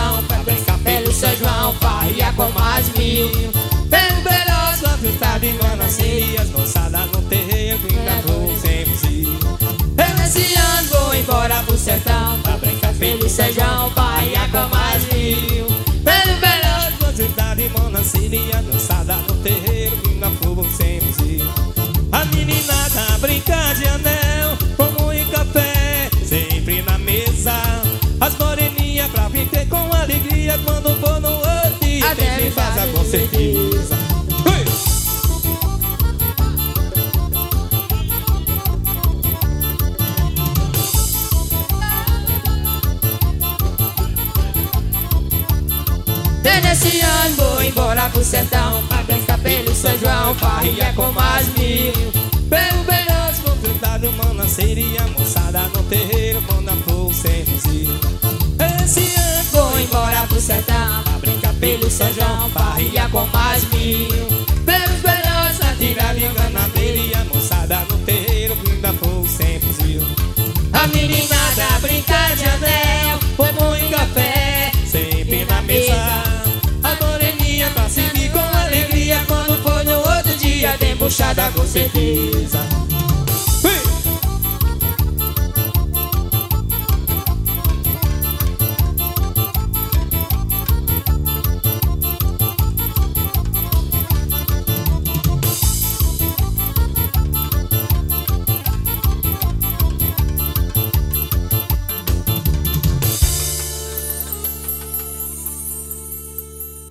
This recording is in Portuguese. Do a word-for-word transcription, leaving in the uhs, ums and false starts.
Sejão, pra brincar pelo São João, farria com mais mil. Pelo Beirão, sua festa de Manaci, as moçadas no terreiro, ainda vou sempre ir. Eu nesse ano vou embora pro sertão, pra brincar pelo Sejão, farria com mais mil. Pelo Beirão, sua festa de Manaci, as moçadas no terreiro, ainda vou sempre ir. A meninada brinca de anel, como em café, sempre na mesa. As moreninhas pra viver com alegria, quando for no outro dia tem que fazer com certeza. Ui! Nesse ano vou embora pro sertão, pra brincar pelo São João, farria com mais mil. Pelo Beirão, vou tentar de Manaci, a moçada no terreiro, quando a flor sem fuzil. Esse ano vou embora pro sertão, pra brincar pelo São João, farria com mais mil. Pelos Beirões, na tira de enganadeira, e a moçada no terreiro, quando a flor sem fuzil. A meninada brinca de anel, como em café, sempre na mesa. Pra seguir com alegria, quando for no outro dia tem puxada com certeza.